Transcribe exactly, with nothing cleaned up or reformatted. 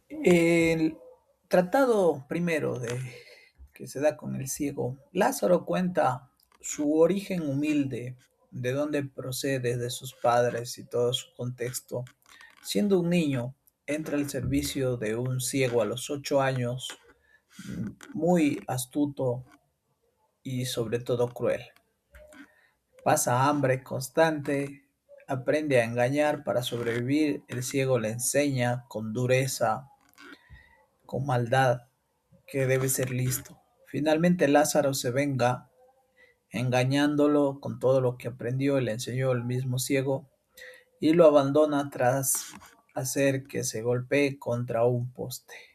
El tratado primero de, que se da con el ciego, Lázaro cuenta su origen humilde, de dónde procede, de sus padres y todo su contexto. Siendo un niño, entra al servicio de un ciego a los ocho años, muy astuto y sobre todo cruel. Pasa hambre constante, aprende a engañar para sobrevivir. El ciego le enseña con dureza, con maldad, que debe ser listo. Finalmente Lázaro se venga, engañándolo con todo lo que aprendió y le enseñó el mismo ciego, y lo abandona tras hacer que se golpee contra un poste.